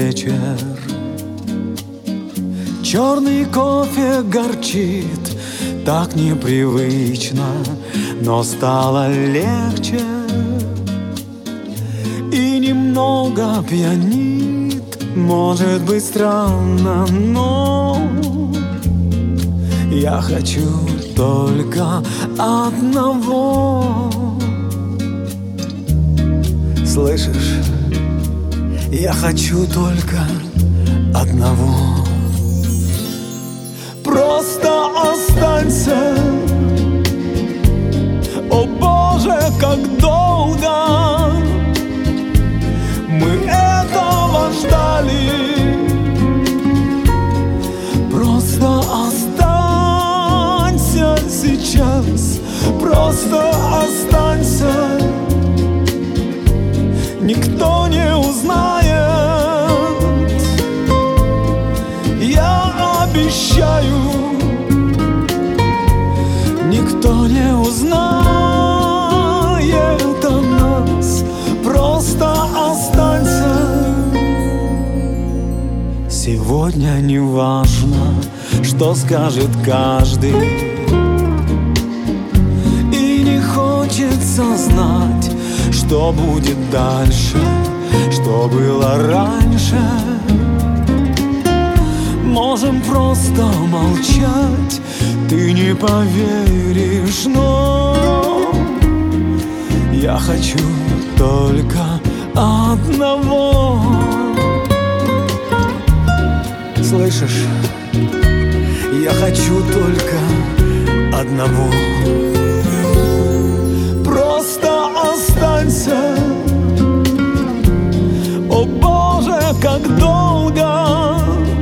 вечер. Черный кофе горчит так непривычно, но стало легче и немного пьянит. Может быть странно, но я хочу только одного. Слышишь? Я хочу только одного. Просто останься. О Боже, как долго мы этого ждали. Просто останься сейчас. Просто останься. Никто не узнает. Я обещаю. Никто не узнает о нас. Просто останься. Сегодня не важно, что скажет каждый, и не хочется знать, что будет дальше, что было раньше. Можем просто молчать, ты не поверишь, но я хочу только одного. Слышишь? Я хочу только одного. Просто останься. О Боже, как долго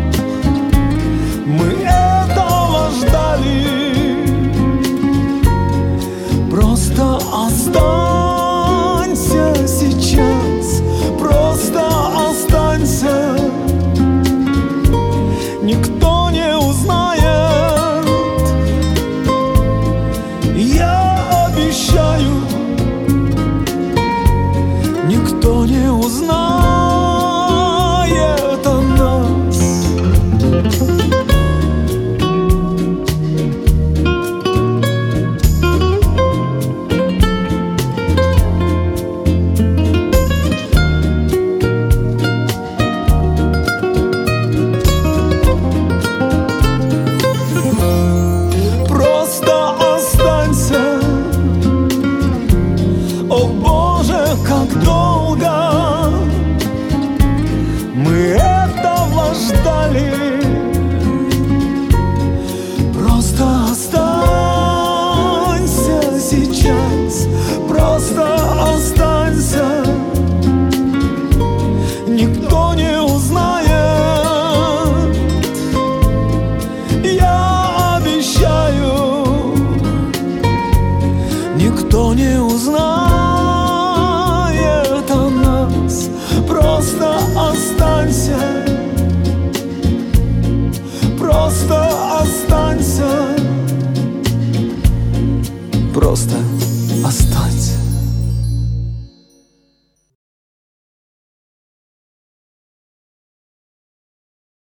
мы этого ждали. Просто останься сейчас. Просто останься. Никто не узнает. Я обещаю. Никто не узнает о нас. Просто останься. О Боже, как долго мы этого ждали. Просто останься сейчас. Просто останься. Никто не узнает. Я обещаю. Никто не узнает о нас. Просто останься. Просто останься. Просто